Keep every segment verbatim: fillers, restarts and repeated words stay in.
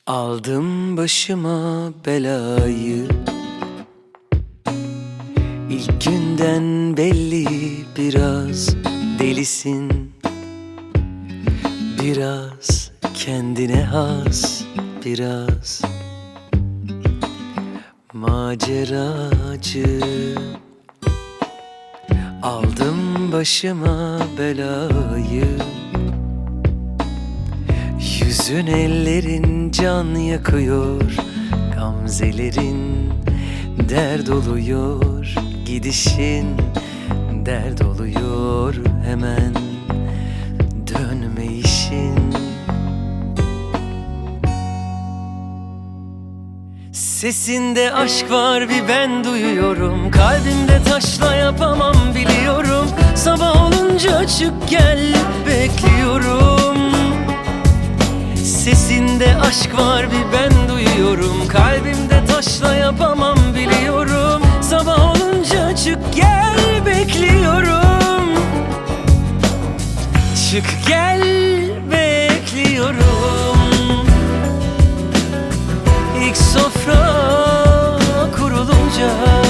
Aldım başıma belayı, İlk günden belli biraz delisin, biraz kendine has, biraz maceracı. Aldım başıma belayı, yüzün ellerin can yakıyor, gamzelerin dert oluyor, gidişin dert oluyor, hemen dönme işin. Sesinde aşk var bir ben duyuyorum, kalbimde taşla yapamam biliyorum. Sabah olunca çık gel bekliyorum. Sesinde aşk var bir ben duyuyorum, kalbimde taşla yapamam biliyorum. Sabah olunca çık gel bekliyorum. Çık gel bekliyorum. İlk sofra kurulunca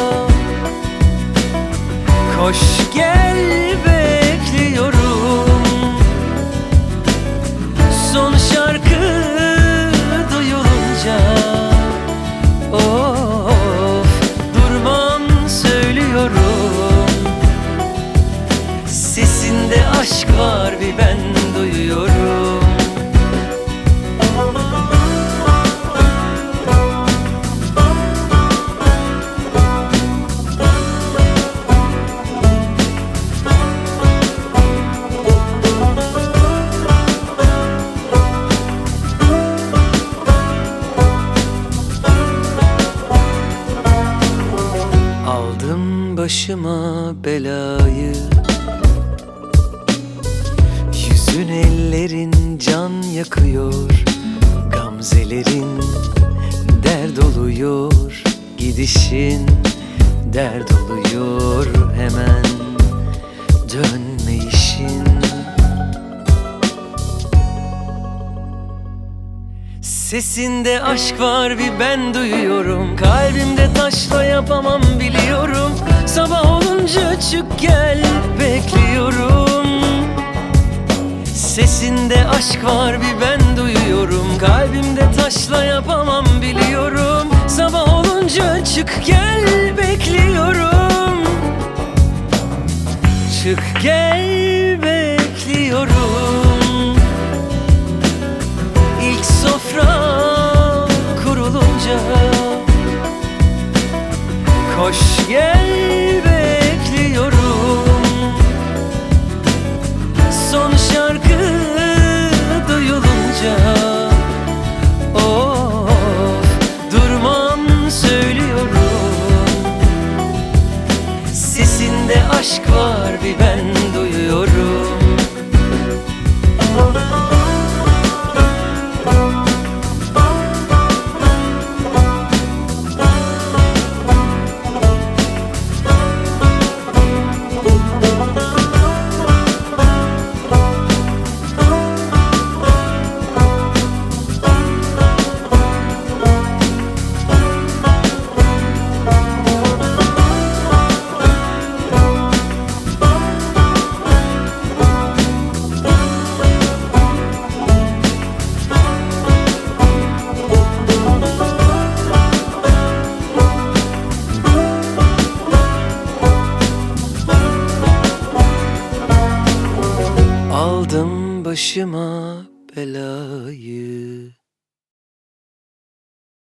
koş gel bekliyorum. Son şarkı duyulunca of durmam söylüyorum. Sesinde aşk var bir ben duyuyorum. Aldım başıma belayı, yüzün ellerin can yakıyor, gamzelerin dert oluyor, gidişin dert oluyor, hemen dönme işin. Sesinde aşk var bir ben duyuyorum, kalbimde taşla yapamam biliyorum. Sabah olunca çık gel bekliyorum. Sesinde aşk var bir ben duyuyorum, kalbimde taşla yapamam biliyorum. Sabah olunca çık gel bekliyorum. Çık gel bekliyorum. İlk sofra kurulunca koş gel bekliyorum. Son şarkı duyulunca of durmam söylüyorum. Sesinde aşk var bir ben duyuyorum. Aldım başıma belayı.